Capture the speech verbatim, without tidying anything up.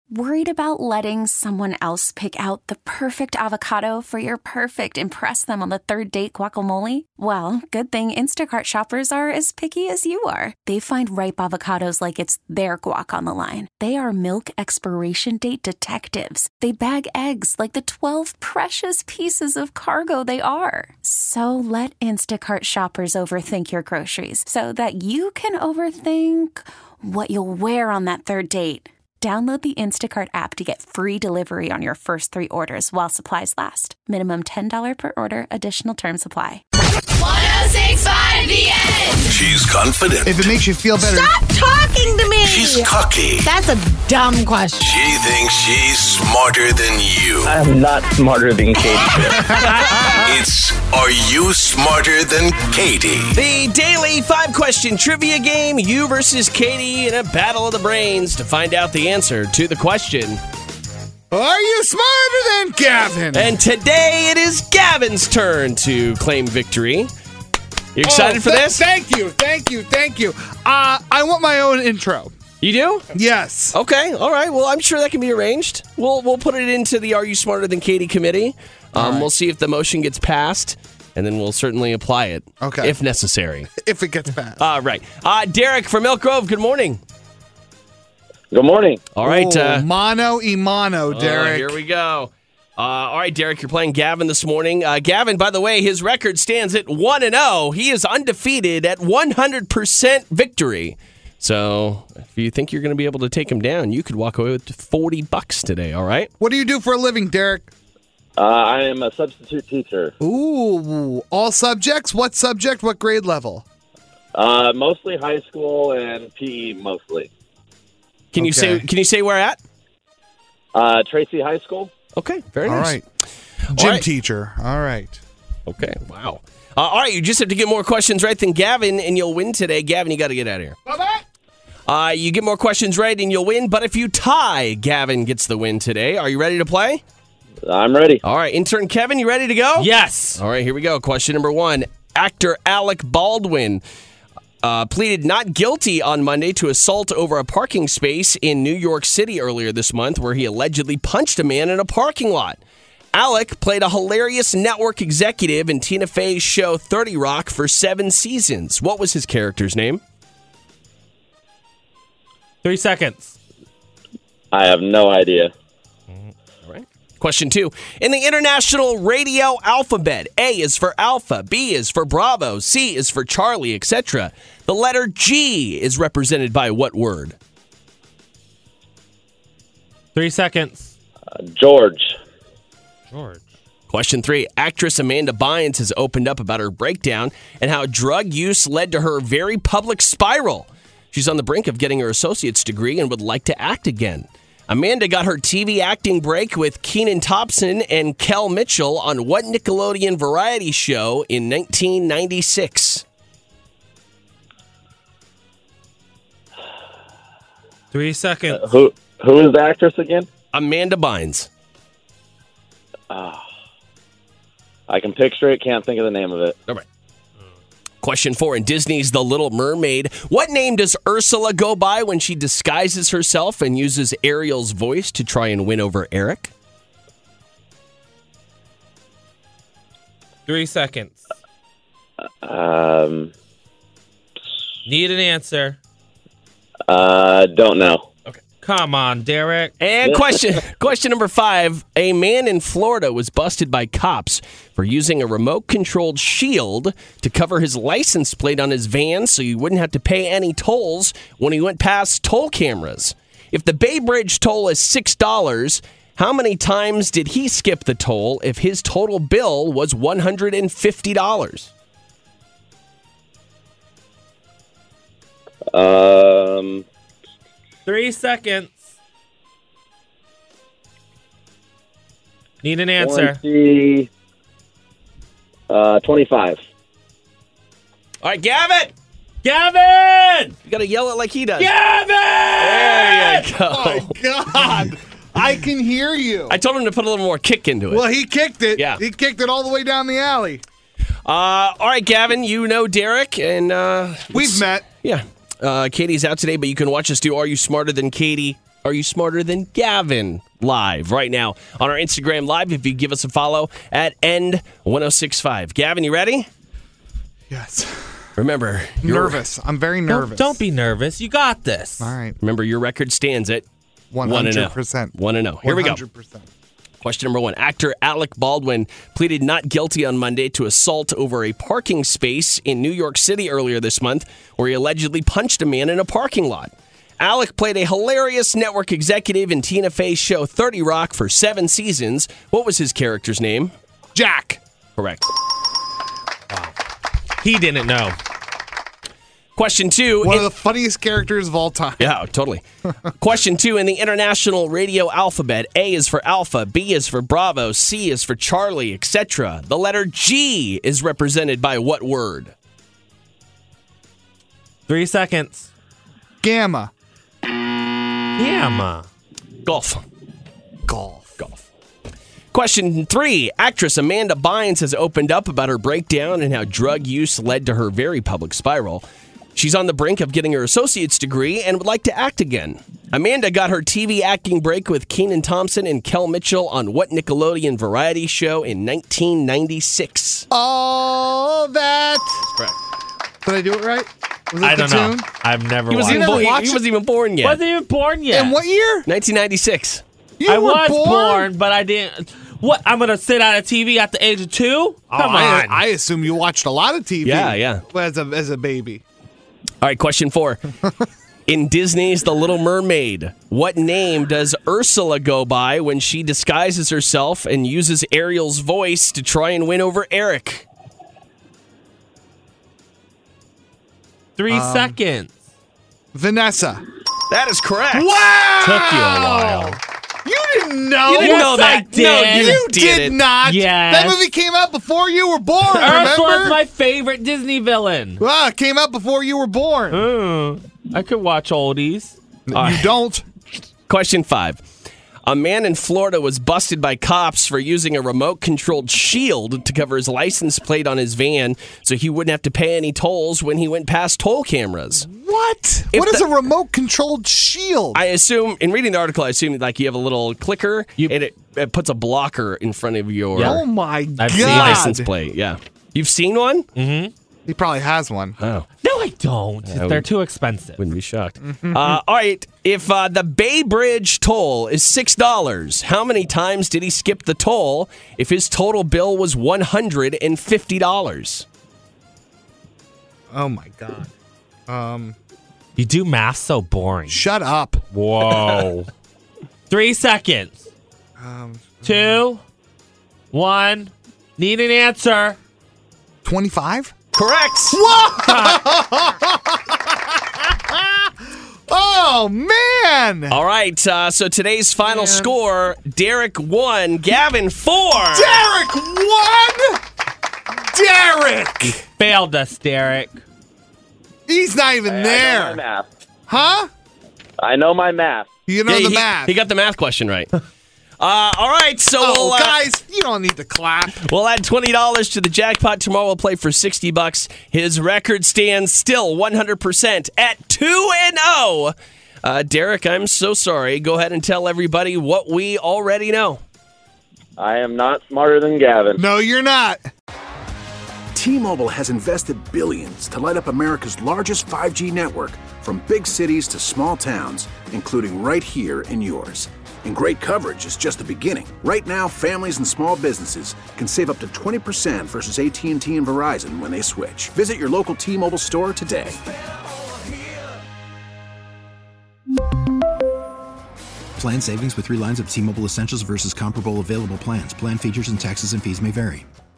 Worried about letting someone else pick out the perfect avocado for your perfect impress them on the third date guacamole? Well, good thing Instacart shoppers are as picky as you are. They find ripe avocados like it's their guac on the line. They are milk expiration date detectives. They bag eggs like the twelve precious pieces of cargo they are. So let Instacart shoppers overthink your groceries so that you can overthink what you'll wear on that third date. Download the Instacart app to get free delivery on your first three orders while supplies last. Minimum ten dollars per order. Additional terms apply. one oh six point five The End. She's confident. If it makes you feel better. Stop talking to me. She's cocky. That's a dumb question. She thinks she's smarter than you. I'm not smarter than Katie. It's Are You Smarter Than Katie? The daily five-question trivia game, you versus Katie in a battle of the brains to find out the answer to the question. Are you smarter than Gavin? And today it is Gavin's turn to claim victory. You excited oh, for th- this? Thank you, thank you, thank you. Uh, I want my own intro. You do? Yes. Okay, all right. Well, I'm sure that can be arranged. We'll we'll put it into the Are You Smarter Than Katie committee. Um, right. We'll see if the motion gets passed, and then we'll certainly apply it Okay. if necessary. If it gets passed. All right. Uh, Derek from Elk Grove, good morning. Good morning. All right. Oh, Uh, mono e mono, oh, Derek. here we go. Uh, all right, Derek, you're playing Gavin this morning. Uh, Gavin, by the way, his record stands at one and oh. He is undefeated at one hundred percent victory. So if you think you're going to be able to take him down, you could walk away with forty bucks today, all right? What do you do for a living, Derek? Uh, I am a substitute teacher. Ooh, all subjects? What subject? What grade level? Uh, mostly high school and P E mostly. Can you say Okay. Can you say where at? Uh, Tracy High School. Okay, very All nice. right. Gym right. teacher. All right. Okay, wow. Uh, all right, you just have to get more questions right than Gavin, and you'll win today. Gavin, you got to get out of here. Bye-bye. Uh, you get more questions right, and you'll win. But if you tie, Gavin gets the win today. Are you ready to play? I'm ready. All right, intern Kevin, you ready to go? Yes. All right, here we go. Question number one. Actor Alec Baldwin uh, pleaded not guilty on Monday to assault over a parking space in New York City earlier this month, where he allegedly punched a man in a parking lot. Alec played a hilarious network executive in Tina Fey's show thirty Rock for seven seasons. What was his character's name? Three seconds. I have no idea. All right. Question two. In the international radio alphabet, A is for Alpha, B is for Bravo, C is for Charlie, et cetera. The letter G is represented by what word? Three seconds. Uh, George. George. Question three. Actress Amanda Bynes has opened up about her breakdown and how drug use led to her very public spiral. She's on the brink of getting her associate's degree and would like to act again. Amanda got her T V acting break with Kenan Thompson and Kel Mitchell on what Nickelodeon variety show in nineteen ninety-six? Three seconds. Uh, who Who is the actress again? Amanda Bynes. Uh, I can picture it. Can't think of the name of it. All right. Question four. In Disney's The Little Mermaid, what name does Ursula go by when she disguises herself and uses Ariel's voice to try and win over Eric? Three seconds. Um, Need an answer. uh, don't know. Come on, Derek. And question question number five. A man in Florida was busted by cops for using a remote-controlled shield to cover his license plate on his van so he wouldn't have to pay any tolls when he went past toll cameras. If the Bay Bridge toll is six dollars, how many times did he skip the toll if his total bill was one hundred fifty dollars? Um, Three seconds. Need an answer. twenty, uh, twenty-five. All right, Gavin! Gavin! You got to yell it like he does. Gavin! There you go. Oh, my God. I can hear you. I told him to put a little more kick into it. Well, he kicked it. Yeah. He kicked it all the way down the alley. Uh, all right, Gavin, you know Derek, and uh, We've met. Yeah. Uh, Katie's out today, but you can watch us do Are You Smarter Than Katie? Or Are You Smarter Than Gavin live right now on our Instagram Live. If you give us a follow at End ten sixty-five. Gavin, you ready? Yes. Remember, your, Nervous. I'm very Don't, nervous. don't be nervous. You got this. All right. remember your record stands at one one and hundred zero. percent. One and zero. Here we go. one hundred percent. Question number one. Actor Alec Baldwin pleaded not guilty on Monday to assault over a parking space in New York City earlier this month, where he allegedly punched a man in a parking lot. Alec played a hilarious network executive in Tina Fey's show thirty Rock for seven seasons. What was his character's name? Jack. Correct. He didn't know. Question two. One in- of the funniest characters of all time. Yeah, totally. Question two. In the international radio alphabet, A is for Alpha, B is for Bravo, C is for Charlie, et cetera. The letter G is represented by what word? Three seconds. Gamma. Gamma. Golf. Golf. Golf. Question three. Actress Amanda Bynes has opened up about her breakdown and how drug use led to her very public spiral. She's on the brink of getting her associate's degree and would like to act again. Amanda got her T V acting break with Kenan Thompson and Kel Mitchell on what Nickelodeon variety show in nineteen ninety-six? All that. Correct. Did I do it right? Was it I the don't know. tune? I've never He watched wasn't, even, never bo- he- watched he it? wasn't even born yet. Wasn't even born yet. In what year? nineteen ninety-six. You I were was born, born, but I didn't. What? I'm gonna sit on a T V at the age of two? Oh, Come I, on. I assume you watched a lot of T V. Yeah, yeah. As a as a baby. All right, question four. In Disney's The Little Mermaid, what name does Ursula go by when she disguises herself and uses Ariel's voice to try and win over Eric? Three Um, seconds. Vanessa. That is correct. Wow. Took you a while. You didn't know. You didn't Yes, know that. I did. No, you, You did, did it. not. Yes. That movie came out before you were born. Ursula's Remember? my favorite Disney villain. Ah, it came out before you were born. Mm, I could watch oldies. You don't. Question five. A man in Florida was busted by cops for using a remote-controlled shield to cover his license plate on his van so he wouldn't have to pay any tolls when he went past toll cameras. What? If What is the- a remote-controlled shield? I assume, in reading the article, I assume like you have a little clicker You- and it, it puts a blocker in front of your Yeah. oh my I've seen god! license plate. Yeah. You've seen one? Mm-hmm. He probably has one. Oh. No, I don't. I They're would- too expensive. Wouldn't be shocked. uh, all right. If uh, the Bay Bridge toll is six dollars, how many times did he skip the toll if his total bill was one hundred fifty dollars? Oh my god. Um, You do math so boring. shut up. Whoa. Three seconds. Um, Two. One. Need an answer. twenty-five? Correct. Oh man! All right. Uh, so today's final score: Derek one, Gavin four. Derek won. Derek. Failed us, Derek. He's not even I know my there, math. huh? I know my math. You know Yeah, the he, math. he got the math question right. uh, all right. So oh, we'll, uh, guys, you don't need to clap. We'll add twenty dollars to the jackpot. Tomorrow we'll play for sixty bucks. His record stands still one hundred percent at two and oh. Uh, Derek, I'm so sorry. Go ahead and tell everybody what we already know. I am not smarter than Gavin. No, you're not. T-Mobile has invested billions to light up America's largest five G network, from big cities to small towns, including right here in yours. And great coverage is just the beginning. Right now, families and small businesses can save up to twenty percent versus A T and T and Verizon when they switch. Visit your local T-Mobile store today. Plan savings with three lines of T-Mobile Essentials versus comparable available plans. Plan features and taxes and fees may vary.